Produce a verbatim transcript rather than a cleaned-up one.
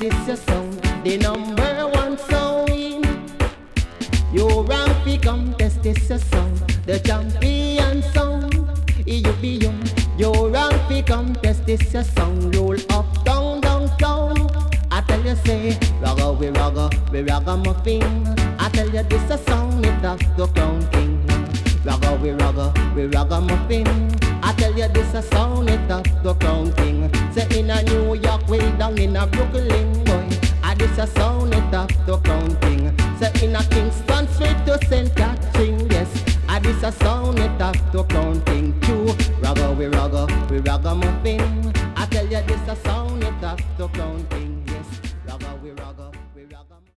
this your sound, the number one sound. You rank fi contest this your sound, the champion sound. You be young, you rank fi contest this your sound. Roll up, down, down, down. I tell you say, ragga we ragga, we ragamuffin. I tell you this a song, it has the crown king. Ragga we ragga, we ragamuffin. I tell you this a song, it has the crown king. Say in a New York, way down in a Brooklyn, boy. I this a song, it has the crown king. Say in a Kingston, straight to Saint Catherine, yes. I this a song, it has the crown king too. Ragga we ragga, we ragamuffin. I tell you this a song, it has the crown king. Ragga we ragga, we ragga.